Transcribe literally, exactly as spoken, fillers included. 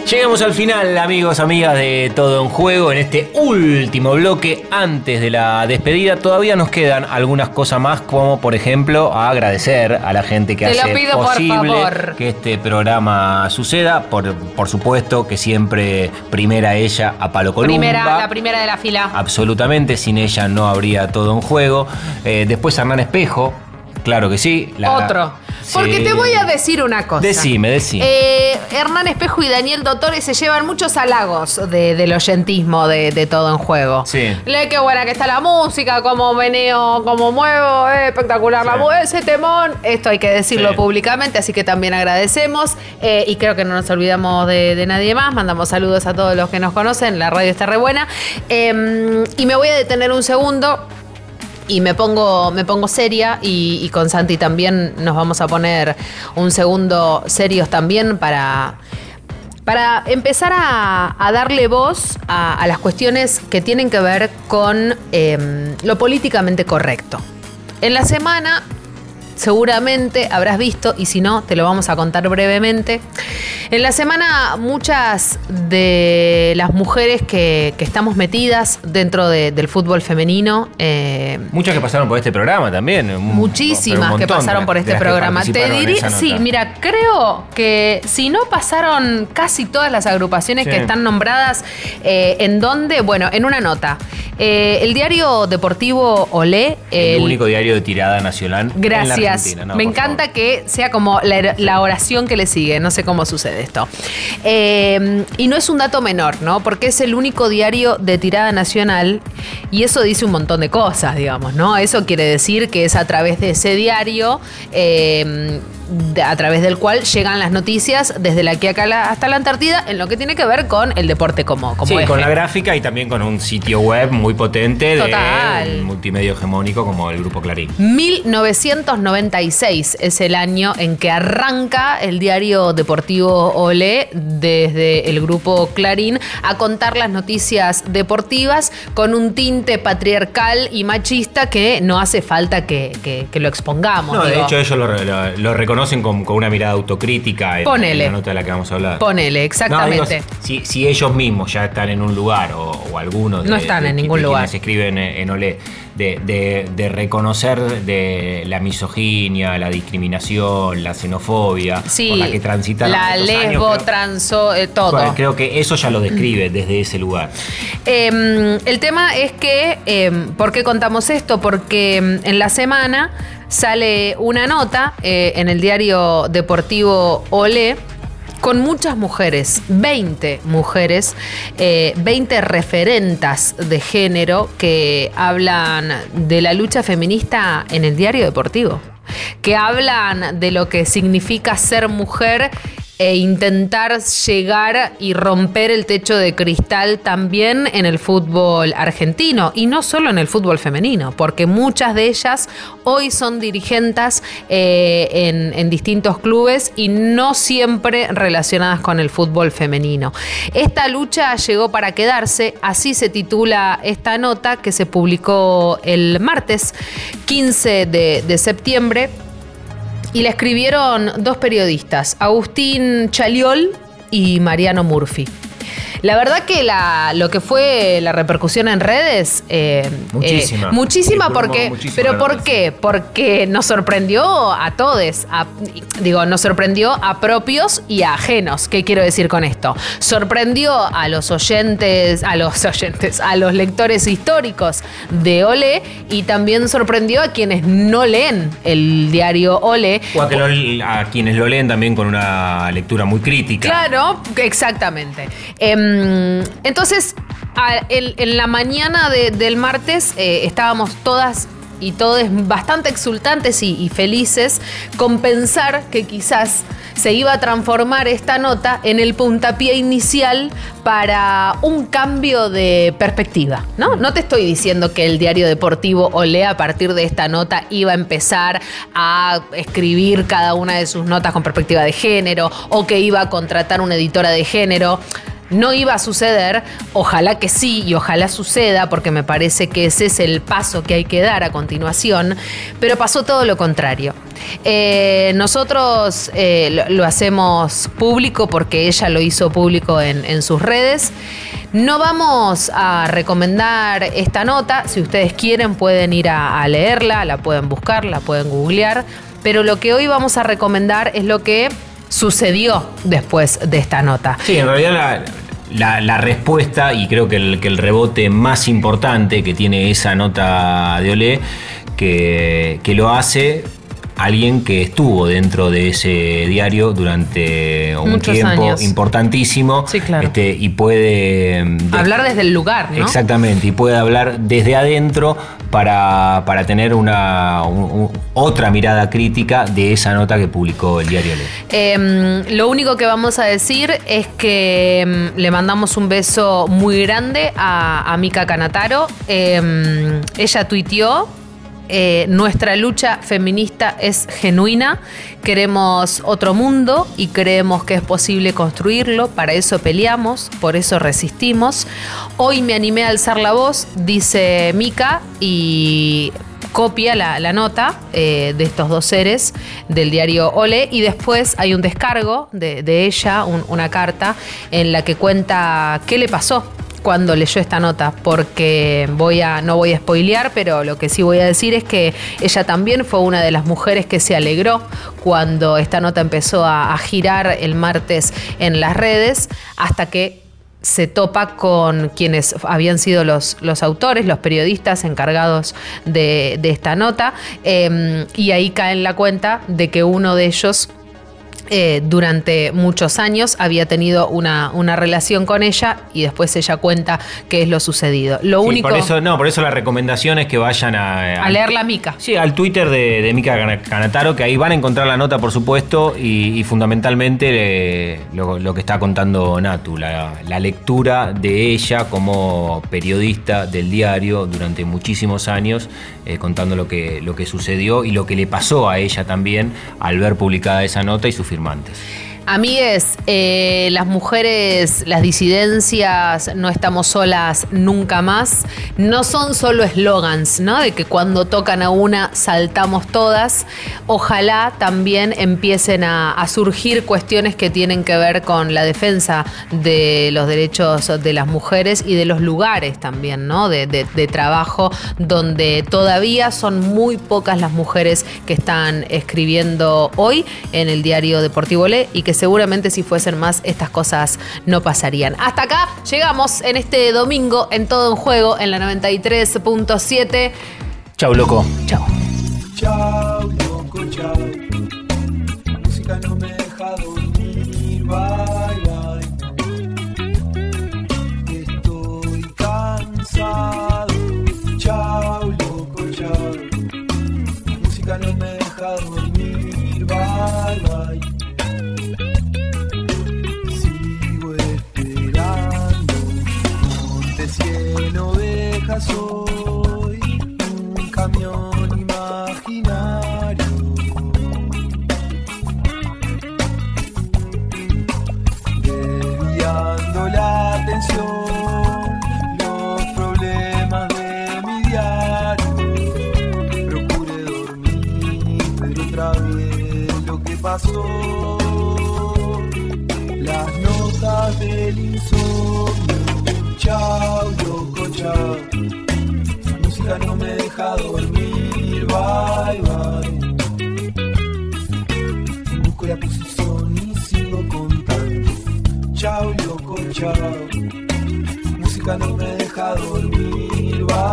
Llegamos al final, amigos, amigas de Todo en Juego, en este último bloque. Antes de la despedida todavía nos quedan algunas cosas más, como por ejemplo agradecer a la gente que Te hace lo pido, posible por favor, que este programa suceda. Por, por supuesto que siempre primera ella a Palo Columba. Primera, la primera de la fila. Absolutamente, sin ella no habría Todo en Juego. Eh, después Hernán Espejo, claro que sí. La, Otro. Porque sí. te voy a decir una cosa. Decime, decime. Eh, Hernán Espejo y Daniel Dottore se llevan muchos halagos de, del oyentismo de, de Todo en Juego. Sí. Le qué buena que está la música, cómo meneo, cómo muevo, eh, espectacular Sí. la música, ese temón. Esto hay que decirlo Sí. públicamente, así que también agradecemos. Eh, y creo que no nos olvidamos de, de nadie más. Mandamos saludos a todos los que nos conocen. La radio está re buena. Eh, y me voy a detener un segundo. Y me pongo, me pongo seria y, y con Santi también nos vamos a poner un segundo serios también para, para empezar a, a darle voz a, a las cuestiones que tienen que ver con eh, lo políticamente correcto. En la semana seguramente habrás visto, y si no, te lo vamos a contar brevemente. En la semana muchas de las mujeres que, que estamos metidas dentro de, del fútbol femenino... Eh, Muchas que pasaron por este programa también. muchísimas que pasaron por este programa. Te diría, sí, mira, creo que si no pasaron casi todas las agrupaciones sí. que están nombradas, eh, ¿en dónde? Bueno, en una nota. Eh, el diario deportivo Olé... El, el único diario de tirada nacional. Gracias. En la Argentina. No, me encanta favor. que sea como la, la oración que le sigue. No sé cómo sucede esto. Eh, y no es un dato menor, ¿no? Porque es el único diario de tirada nacional y eso dice un montón de cosas, digamos, ¿no? Eso quiere decir que es a través de ese diario... Eh, a través del cual llegan las noticias desde la Quiaca hasta la Antártida en lo que tiene que ver con el deporte como, como Sí, eje. con la gráfica y también con un sitio web muy potente. Total. De un multimedio hegemónico como el Grupo Clarín. mil novecientos noventa y seis es el año en que arranca el diario deportivo Olé desde el Grupo Clarín a contar las noticias deportivas con un tinte patriarcal y machista que no hace falta que, que, que lo expongamos. No, digo. de hecho ellos lo, lo, lo reconocen con, con una mirada autocrítica en, en la nota de la que vamos a hablar. Ponele, exactamente. No, digo, si, si ellos mismos ya están en un lugar o, o algunos de, no están de, en de, ningún de lugar. quienes escriben en, en Olé de, de, de reconocer de la misoginia, la discriminación, la xenofobia sí, por la que transitan la lesbo, años, creo, transo, eh, todo. Bueno, creo que eso ya lo describe desde ese lugar. Eh, el tema es que, eh, ¿por qué contamos esto? Porque en la semana sale una nota eh, en el diario deportivo Olé con muchas mujeres, veinte mujeres, eh, veinte referentas de género que hablan de la lucha feminista en el diario deportivo, que hablan de lo que significa ser mujer e intentar llegar y romper el techo de cristal también en el fútbol argentino y no solo en el fútbol femenino, porque muchas de ellas hoy son dirigentes eh, en, en distintos clubes y no siempre relacionadas con el fútbol femenino. Esta lucha llegó para quedarse, así se titula esta nota que se publicó el martes quince de septiembre. Y la escribieron dos periodistas, Agustín Chaliol y Mariano Murphy. La verdad que la, lo que fue la repercusión en redes... Eh, muchísima. Eh, muchísima, sí, porque... muchísima ¿Pero por notas. qué? Porque nos sorprendió a todos. A, digo, nos sorprendió a propios y a ajenos. ¿Qué quiero decir con esto? Sorprendió a los oyentes, a los oyentes, a los lectores históricos de Olé y también sorprendió a quienes no leen el diario Olé. O a, que lo, a quienes lo leen también con una lectura muy crítica. Claro, exactamente. Eh, Entonces, a, en, en la mañana de, del martes eh, estábamos todas y todos bastante exultantes y, y felices con pensar que quizás se iba a transformar esta nota en el puntapié inicial para un cambio de perspectiva, ¿no? No te estoy diciendo que el diario deportivo Olé a partir de esta nota iba a empezar a escribir cada una de sus notas con perspectiva de género o que iba a contratar una editora de género. No iba a suceder, ojalá que sí y ojalá suceda, porque me parece que ese es el paso que hay que dar a continuación, pero pasó todo lo contrario. Eh, nosotros eh, lo, lo hacemos público porque ella lo hizo público en, en sus redes. No vamos a recomendar esta nota. Si ustedes quieren pueden ir a, a leerla, la pueden buscar, la pueden googlear. Pero lo que hoy vamos a recomendar es lo que sucedió después de esta nota. Sí, en realidad la, la, la respuesta y creo que el, que el rebote más importante que tiene esa nota de Olé, que, que lo hace alguien que estuvo dentro de ese diario durante un Muchos tiempo años. importantísimo. Sí, claro. este, y puede de, hablar desde el lugar, ¿no? Exactamente, y puede hablar desde adentro para, para tener una un, un, otra mirada crítica de esa nota que publicó el diario Olé. Eh, lo único que vamos a decir es que eh, le mandamos un beso muy grande a, a Mika Kanataro. Eh, ella tuiteó: Eh, nuestra lucha feminista es genuina, queremos otro mundo y creemos que es posible construirlo, para eso peleamos, por eso resistimos. Hoy me animé a alzar la voz, dice Mika, y copia la, la nota eh, de estos dos seres del diario Olé, y después hay un descargo de, de ella, un, una carta en la que cuenta qué le pasó cuando leyó esta nota, porque voy a, no voy a spoilear, pero lo que sí voy a decir es que ella también fue una de las mujeres que se alegró cuando esta nota empezó a, a girar el martes en las redes, hasta que se topa con quienes habían sido los, los autores, los periodistas encargados de, de esta nota, eh, y ahí cae en la cuenta de que uno de ellos Eh, durante muchos años había tenido una, una relación con ella, y después ella cuenta qué es lo sucedido. Lo sí, único. Por eso, no, por eso la recomendación es que vayan a. A, a leer la Mika. Sí, al Twitter de, de Mika Kanataro, que ahí van a encontrar la nota, por supuesto, y, y fundamentalmente eh, lo, lo que está contando Natu, la, la lectura de ella como periodista del diario durante muchísimos años, eh, contando lo que, lo que sucedió y lo que le pasó a ella también al ver publicada esa nota y su firmantes. Amigues, eh, las mujeres, las disidencias, no estamos solas nunca más, no son solo eslogans, ¿no? De que cuando tocan a una saltamos todas. Ojalá también empiecen a, a surgir cuestiones que tienen que ver con la defensa de los derechos de las mujeres y de los lugares también, ¿no? De, de, de trabajo, donde todavía son muy pocas las mujeres que están escribiendo hoy en el diario Deportivo Olé, y que seguramente si fuesen más estas cosas no pasarían. Hasta acá llegamos en este domingo en Todo en Juego en la noventa y tres punto siete. Chau, loco. Chau. Chau, loco, chau. La música no me deja dormir. Bye, bye. Estoy cansado. Chau, loco, chau. La música no me deja dormir. Bye, bye. Cien ovejas soy, un camión imaginario. Desviando la atención, los problemas de mi diario. Procuré dormir, pero otra vez lo que pasó. Las notas del insomnio. Chau, loco, chau. La música no me deja dormir. Bye, bye. Busco la posición y sigo contando. Chau, loco, chau. La música no me deja dormir. Bye.